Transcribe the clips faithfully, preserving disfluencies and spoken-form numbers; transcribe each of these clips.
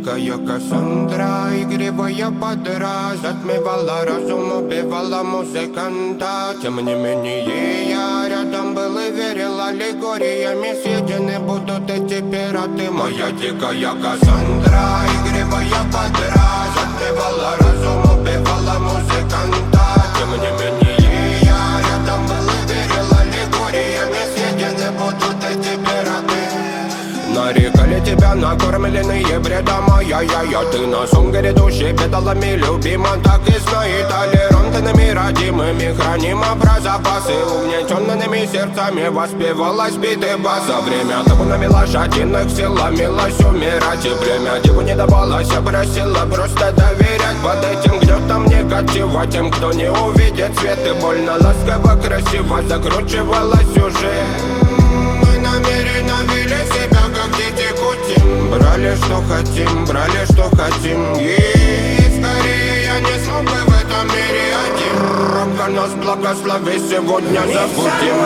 дикая Кассандра, игривая подра, затмевала разум, убивала музыканта. Тем не менее я рядом был и верил, аллегориями съедены будут эти пираты. Моя дикая Кассандра, игривая подра, затмевала разум, убивала музыканта. Тем не менее я рядом был и верил, аллегориями съедены будут эти пираты. Нарекали тебя накормленные бредом, я-я-я. Ты на сон грядущий педалами любима, так и знай. Толерантными родимыми храним про запасы, угнетенными сердцами воспевалась биты баса. Время табунами лошадиных силомилась умирать, и время диву не давалось, я просила просто доверять. Под этим гнетом негатива тем, кто не увидит свет, и больно ласково красиво закручивалась уже. Намеренно вели себя, как дети кутим. Брали, что хотим, брали, что хотим. И скорее я не смог бы в этом мире один. Ромка нас благослови, сегодня забудем.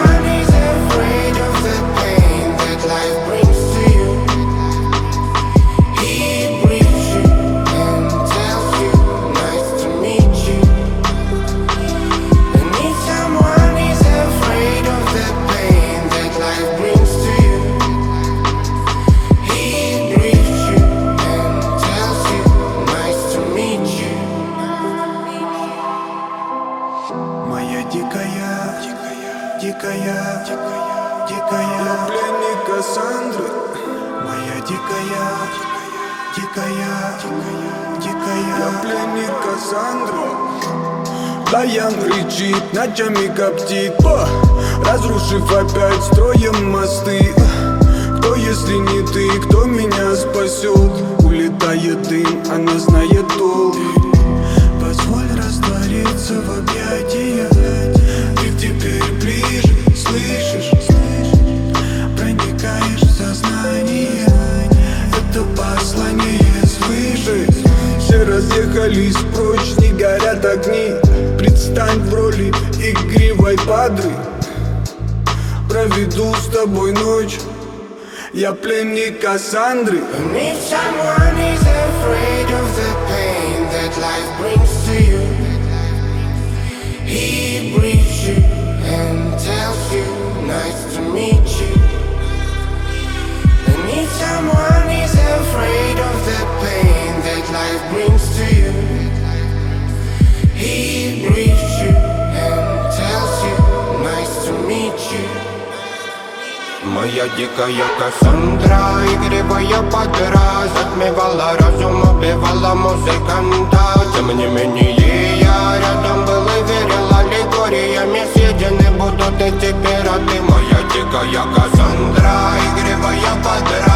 Дикая, дикая, дикая, дикая, пленник Кассандры. Моя дикая, дикая, дикая, дикая, пленник Кассандры. Баян кричит, ночами коптит, о, разрушив опять строем мосты. Кто, если не ты, кто меня спасет? Улетает дым, она знает толк. Позволь раствориться в объятиях. Ты теперь ближе, слышишь? Проникаешь в сознание. Это послание свыше. Все разъехались прочь, не горят огни. Предстань в роли игривой падры. Проведу с тобой ночь. Я пленник Кассандры. If someone is afraid of the pain that life brings to you, he breathes you and tells you, nice to meet you. And if someone is afraid of the pain that life brings to you, he breathes you and tells you, nice to meet you. Моя дикая Кассандра, игривая подра, затмевала разум, убивала музыканта. Тем не менее я рядом был и верил, аллегориями съедены будут эти пираты. Моя дикая Кассандра, игривая подра.